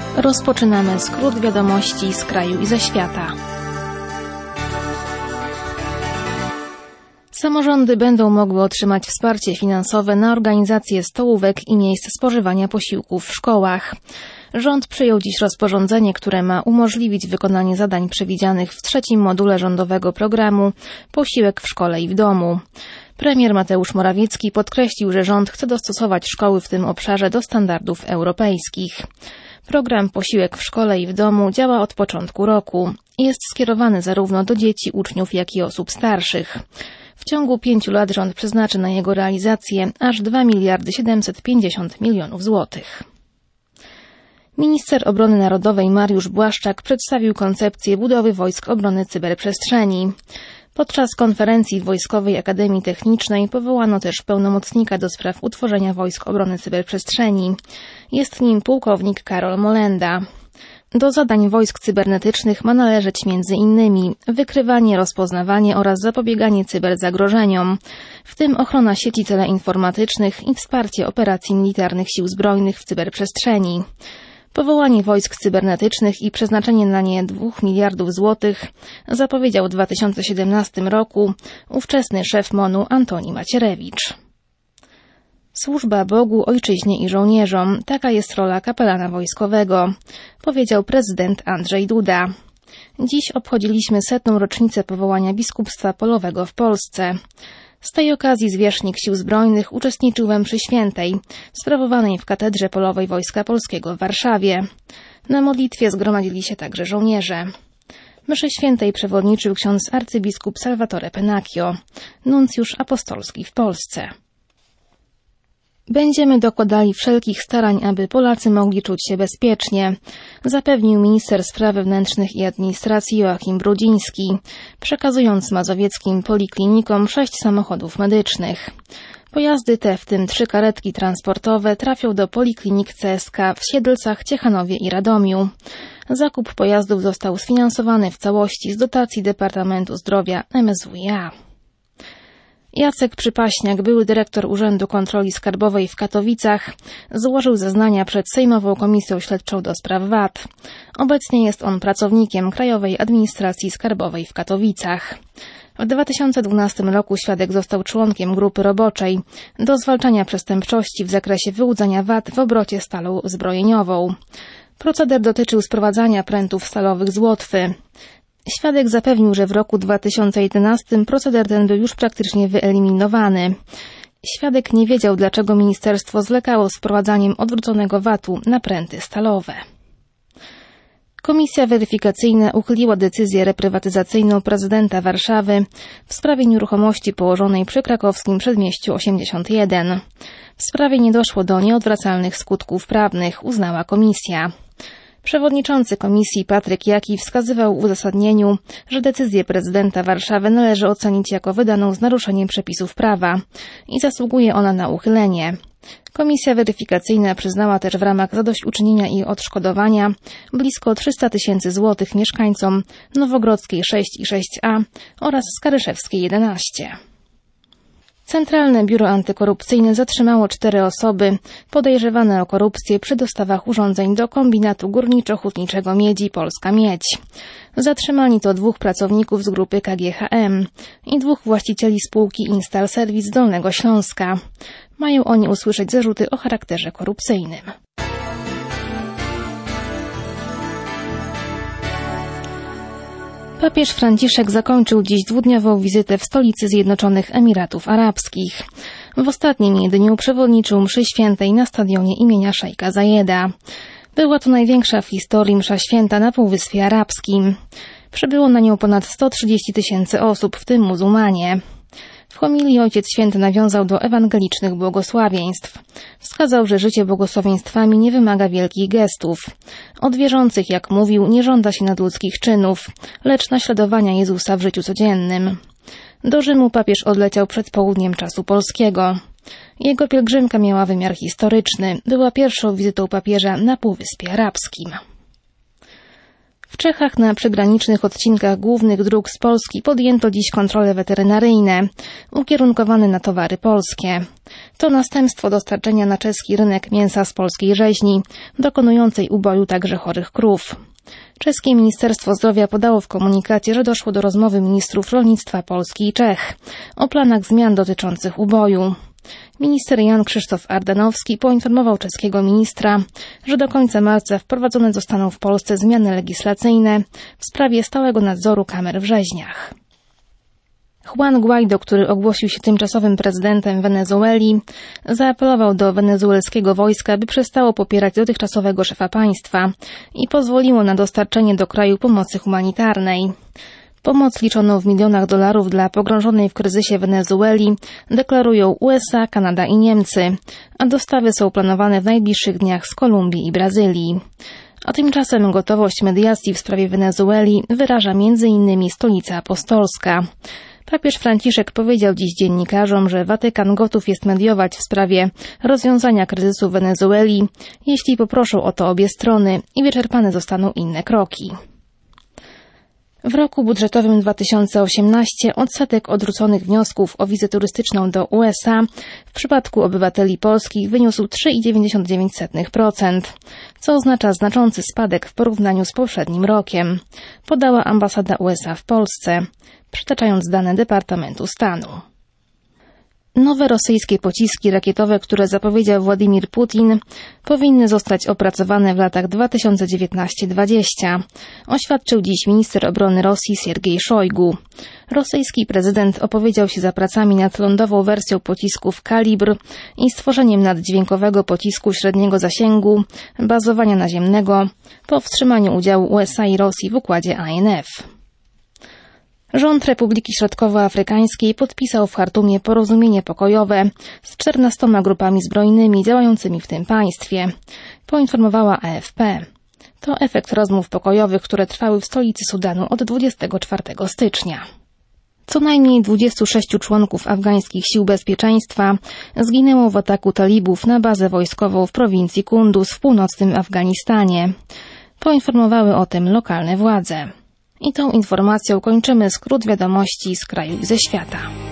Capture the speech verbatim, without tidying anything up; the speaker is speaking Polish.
Rozpoczynamy skrót wiadomości z kraju i ze świata. Samorządy będą mogły otrzymać wsparcie finansowe na organizację stołówek i miejsc spożywania posiłków w szkołach. Rząd przyjął dziś rozporządzenie, które ma umożliwić wykonanie zadań przewidzianych w trzecim module rządowego programu Posiłek w szkole i w domu. Premier Mateusz Morawiecki podkreślił, że rząd chce dostosować szkoły w tym obszarze do standardów europejskich. Program Posiłek w szkole i w domu działa od początku roku. Jest skierowany zarówno do dzieci, uczniów, jak i osób starszych. W ciągu pięciu lat rząd przeznaczy na jego realizację aż dwa miliardy siedemset pięćdziesiąt milionów złotych. Minister Obrony Narodowej Mariusz Błaszczak przedstawił koncepcję budowy Wojsk Obrony Cyberprzestrzeni. Podczas konferencji w Wojskowej Akademii Technicznej powołano też pełnomocnika do spraw utworzenia Wojsk Obrony Cyberprzestrzeni. Jest nim pułkownik Karol Molenda. Do zadań wojsk cybernetycznych ma należeć między innymi wykrywanie, rozpoznawanie oraz zapobieganie cyberzagrożeniom, w tym ochrona sieci teleinformatycznych i wsparcie operacji militarnych sił zbrojnych w cyberprzestrzeni. Powołanie wojsk cybernetycznych i przeznaczenie na nie dwóch miliardów złotych zapowiedział w dwa tysiące siedemnastym roku ówczesny szef MON-u Antoni Macierewicz. Służba Bogu, Ojczyźnie i żołnierzom, taka jest rola kapelana wojskowego, powiedział prezydent Andrzej Duda. Dziś obchodziliśmy setną rocznicę powołania biskupstwa polowego w Polsce. Z tej okazji zwierzchnik Sił Zbrojnych uczestniczył we mszy świętej, sprawowanej w Katedrze Polowej Wojska Polskiego w Warszawie. Na modlitwie zgromadzili się także żołnierze. Mszy świętej przewodniczył ksiądz arcybiskup Salvatore Pennacchio, nuncjusz apostolski w Polsce. Będziemy dokładali wszelkich starań, aby Polacy mogli czuć się bezpiecznie, zapewnił minister spraw wewnętrznych i administracji Joachim Brudziński, przekazując mazowieckim poliklinikom sześć samochodów medycznych. Pojazdy te, w tym trzy karetki transportowe, trafią do poliklinik C S K w Siedlcach, Ciechanowie i Radomiu. Zakup pojazdów został sfinansowany w całości z dotacji Departamentu Zdrowia M S W i A. Jacek Przypaśniak, były dyrektor Urzędu Kontroli Skarbowej w Katowicach, złożył zeznania przed Sejmową Komisją Śledczą do spraw V A T. Obecnie jest on pracownikiem Krajowej Administracji Skarbowej w Katowicach. W dwa tysiące dwunastym roku świadek został członkiem grupy roboczej do zwalczania przestępczości w zakresie wyłudzania V A T w obrocie stalą zbrojeniową. Proceder dotyczył sprowadzania prętów stalowych z Łotwy. Świadek zapewnił, że w roku dwa tysiące jedenastym proceder ten był już praktycznie wyeliminowany. Świadek nie wiedział, dlaczego ministerstwo zwlekało z wprowadzaniem odwróconego V A T-u na pręty stalowe. Komisja weryfikacyjna uchyliła decyzję reprywatyzacyjną prezydenta Warszawy w sprawie nieruchomości położonej przy krakowskim Przedmieściu osiemdziesiąt jeden. W sprawie nie doszło do nieodwracalnych skutków prawnych, uznała komisja. Przewodniczący komisji Patryk Jaki wskazywał w uzasadnieniu, że decyzję prezydenta Warszawy należy ocenić jako wydaną z naruszeniem przepisów prawa i zasługuje ona na uchylenie. Komisja weryfikacyjna przyznała też w ramach zadośćuczynienia i odszkodowania blisko trzysta tysięcy złotych mieszkańcom Nowogrodzkiej sześć i sześć A oraz Skaryszewskiej jedenaście. Centralne Biuro Antykorupcyjne zatrzymało cztery osoby podejrzewane o korupcję przy dostawach urządzeń do kombinatu górniczo-hutniczego Miedzi Polska Miedź. Zatrzymani to dwóch pracowników z grupy K G H M i dwóch właścicieli spółki Instal Service z Dolnego Śląska. Mają oni usłyszeć zarzuty o charakterze korupcyjnym. Papież Franciszek zakończył dziś dwudniową wizytę w stolicy Zjednoczonych Emiratów Arabskich. W ostatnim jej dniu przewodniczył mszy świętej na stadionie imienia szejka Zajeda. Była to największa w historii msza święta na Półwyspie Arabskim. Przybyło na nią ponad sto trzydzieści tysięcy osób, w tym muzułmanie. W homilii Ojciec Święty nawiązał do ewangelicznych błogosławieństw. Wskazał, że życie błogosławieństwami nie wymaga wielkich gestów. Od wierzących, jak mówił, nie żąda się nadludzkich czynów, lecz naśladowania Jezusa w życiu codziennym. Do Rzymu papież odleciał przed południem czasu polskiego. Jego pielgrzymka miała wymiar historyczny. Była pierwszą wizytą papieża na Półwyspie Arabskim. W Czechach na przygranicznych odcinkach głównych dróg z Polski podjęto dziś kontrole weterynaryjne, ukierunkowane na towary polskie. To następstwo dostarczenia na czeski rynek mięsa z polskiej rzeźni, dokonującej uboju także chorych krów. Czeskie Ministerstwo Zdrowia podało w komunikacie, że doszło do rozmowy ministrów rolnictwa Polski i Czech o planach zmian dotyczących uboju. Minister Jan Krzysztof Ardanowski poinformował czeskiego ministra, że do końca marca wprowadzone zostaną w Polsce zmiany legislacyjne w sprawie stałego nadzoru kamer w rzeźniach. Juan Guaido, który ogłosił się tymczasowym prezydentem Wenezueli, zaapelował do wenezuelskiego wojska, by przestało popierać dotychczasowego szefa państwa i pozwoliło na dostarczenie do kraju pomocy humanitarnej. Pomoc liczoną w milionach dolarów dla pogrążonej w kryzysie Wenezueli deklarują U S A, Kanada i Niemcy, a dostawy są planowane w najbliższych dniach z Kolumbii i Brazylii. A tymczasem gotowość mediacji w sprawie Wenezueli wyraża między innymi Stolica Apostolska. Papież Franciszek powiedział dziś dziennikarzom, że Watykan gotów jest mediować w sprawie rozwiązania kryzysu w Wenezueli, jeśli poproszą o to obie strony i wyczerpane zostaną inne kroki. W roku budżetowym dwa tysiące osiemnastym odsetek odrzuconych wniosków o wizę turystyczną do U S A w przypadku obywateli polskich wyniósł trzy przecinek dziewięćdziesiąt dziewięć procent, co oznacza znaczący spadek w porównaniu z poprzednim rokiem, podała ambasada U S A w Polsce, przytaczając dane Departamentu Stanu. Nowe rosyjskie pociski rakietowe, które zapowiedział Władimir Putin, powinny zostać opracowane w latach dwa tysiące dziewiętnastym do dwudziestego, oświadczył dziś minister obrony Rosji Siergiej Szojgu. Rosyjski prezydent opowiedział się za pracami nad lądową wersją pocisków Kalibr i stworzeniem naddźwiękowego pocisku średniego zasięgu, bazowania naziemnego, po wstrzymaniu udziału U S A i Rosji w układzie I N F. Rząd Republiki Środkowoafrykańskiej podpisał w Chartumie porozumienie pokojowe z czternastoma grupami zbrojnymi działającymi w tym państwie, poinformowała A F P. To efekt rozmów pokojowych, które trwały w stolicy Sudanu od dwudziestego czwartego stycznia. Co najmniej dwudziestu sześciu członków afgańskich sił bezpieczeństwa zginęło w ataku talibów na bazę wojskową w prowincji Kunduz w północnym Afganistanie. Poinformowały o tym lokalne władze. I tą informacją kończymy skrót wiadomości z kraju i ze świata.